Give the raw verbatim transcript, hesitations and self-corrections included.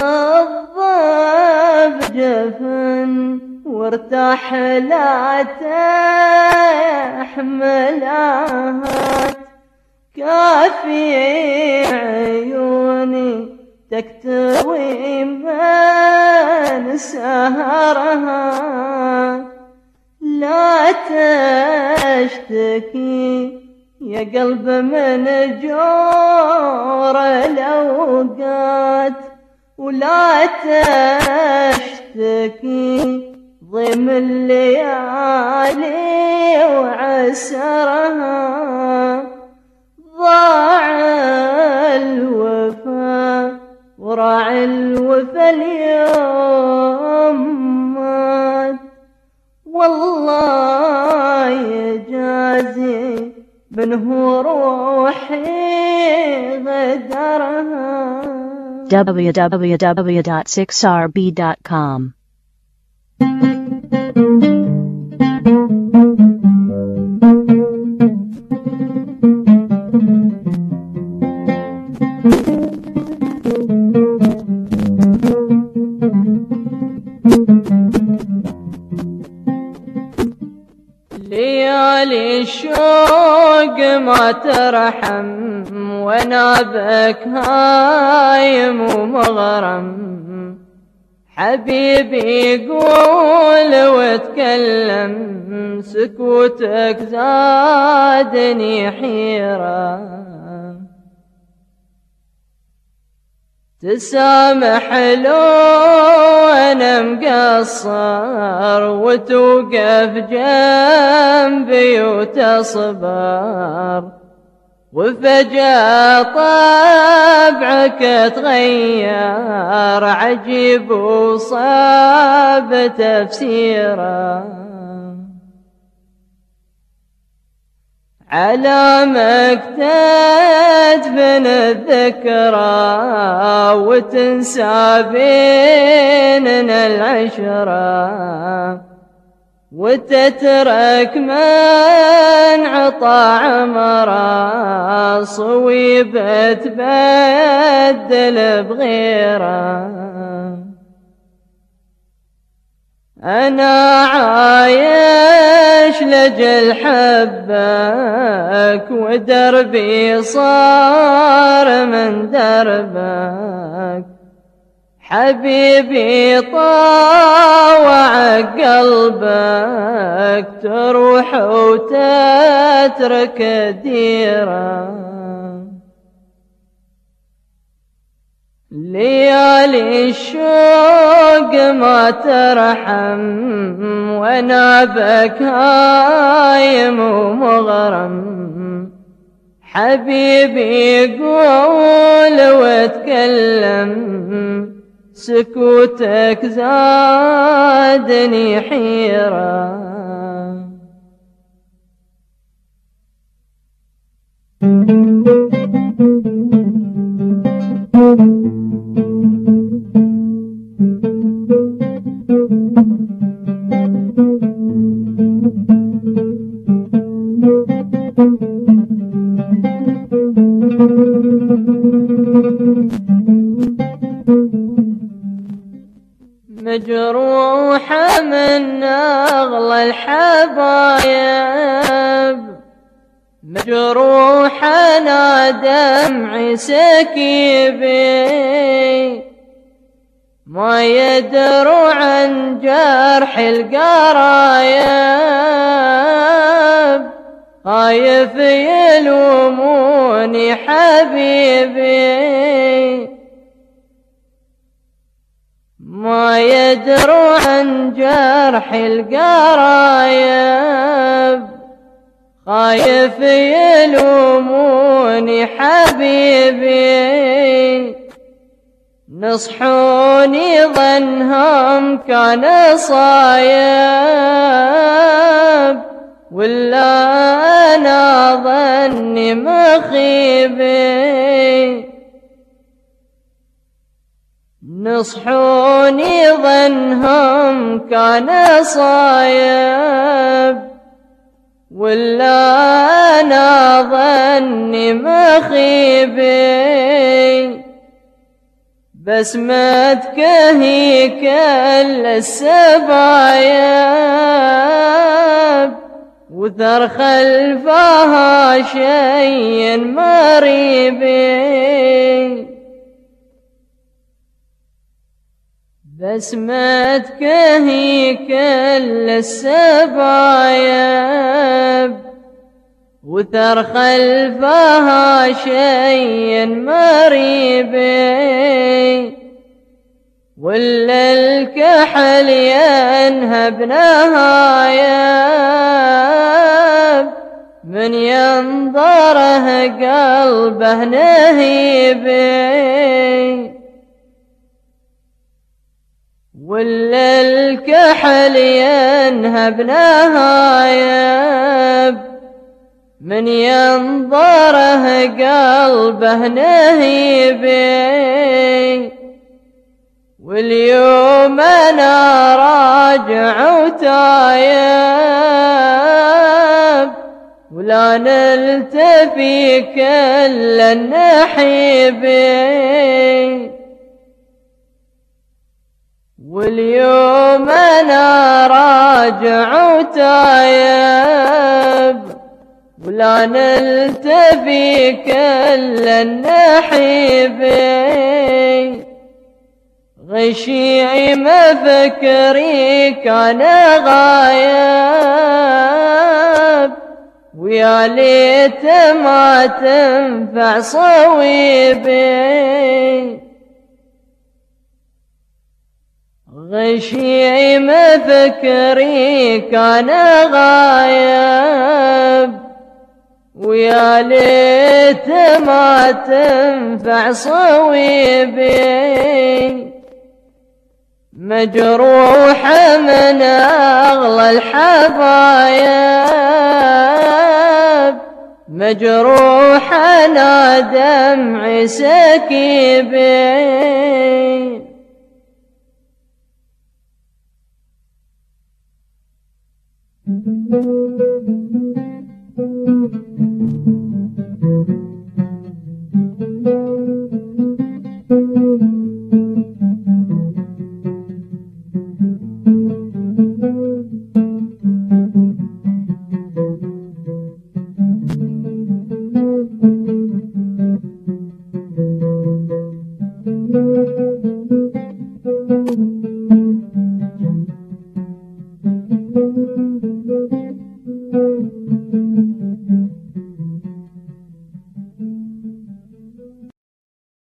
الضب جفن وارتاح لا تحملات، كافي عيوني تكتوي من سهرها، لا تشتكي يا قلب من جور الأوقات، ولا تشتكي ضيم الليالي وعسرها، ضاع الوفا وراعي الوفا اليوم مات، والله يجازي منه روحي غدرها. w w w dot six r b dot com ليالي الشوق ما ترحم، وانا بك هايم ومغرم، حبيبي قول وتكلم، سكوتك زادني حيرة، تسامح لو أنا مقصر، وتوقف جنبي وتصبر، وفجأة طبعك تغير، عجيب وصعب تفسيره، علامك تدفن الذكرى، وتنسى بيننا العشرة، وتترك من عطى عمره، صويبة تبدل بغيره. أنا عايش لجل حبك، ودربي صار من دربك، حبيبي طاوع قلبك، تروح وتترك ديره. ليالي الشوق ما ترحم، وانا بك هايم ومغرم، حبيبي قول وتكلم، سكوتك زادني حيرة. مجروحة من أغلى الحبايب، مجروحة أنا دمعي سكيبي، ما يدروا عن جرح القرايب، خايف يلوموني حبيبي، ما يدروا عن جرح القرايب، خايف يلوموني حبيبي، نصحوني ظنهم كان صايب، ولا أنا ظني مخيبي، نصحوني ظنهم كان صايب، ولا أنا ظني مخيبي، بسمتك هي كل السبايب وثر خلفها شيء مريبي. بسمتك هي كل السبايب وثر خلفها شيء مريبي. ولا الكحل ينهب نهايب من ينظره قلبه نهيبي. ولا الكحل ينهب نهايب من ينظره قلبه نهيبي. واليوم أنا راجع وتايب ولا نلتفي كل النحيبي. واليوم أنا راجع وتايب ولا نلتفي كل النحيبي. غشيعي مفكري كان غايب ويا ليت ما تنفع صويبي. غشيعي مفكري كان غايب ويا ليت ما تنفع صويبي. مجروحة من أغلى الحبايب مجروحة أنا دمعي سكيبي. Thank you.